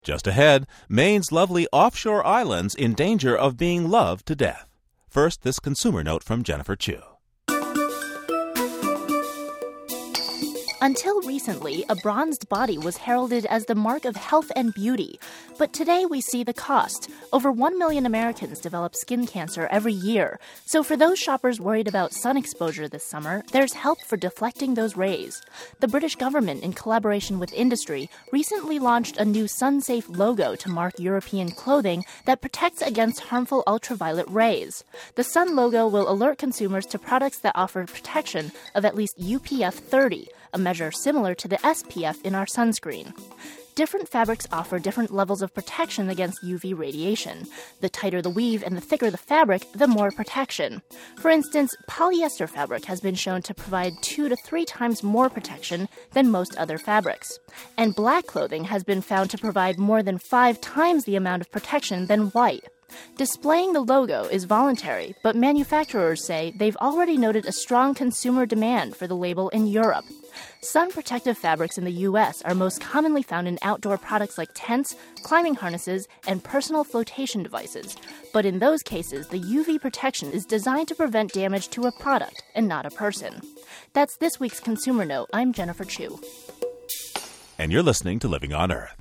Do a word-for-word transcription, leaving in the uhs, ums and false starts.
Just ahead, Maine's lovely offshore islands in danger of being loved to death. First, this consumer note from Jennifer Chu. Until recently, a bronzed body was heralded as the mark of health and beauty. But today we see the cost. Over one million Americans develop skin cancer every year. So for those shoppers worried about sun exposure this summer, there's help for deflecting those rays. The British government, in collaboration with industry, recently launched a new sun-safe logo to mark European clothing that protects against harmful ultraviolet rays. The sun logo will alert consumers to products that offer protection of at least U P F thirty, a measure similar to the S P F in our sunscreen. Different fabrics offer different levels of protection against U V radiation. The tighter the weave and the thicker the fabric, the more protection. For instance, polyester fabric has been shown to provide two to three times more protection than most other fabrics. And black clothing has been found to provide more than five times the amount of protection than white. Displaying the logo is voluntary, but manufacturers say they've already noted a strong consumer demand for the label in Europe. Sun protective fabrics in the U S are most commonly found in outdoor products like tents, climbing harnesses, and personal flotation devices. But in those cases, the U V protection is designed to prevent damage to a product and not a person. That's this week's Consumer Note. I'm Jennifer Chu. And you're listening to Living on Earth.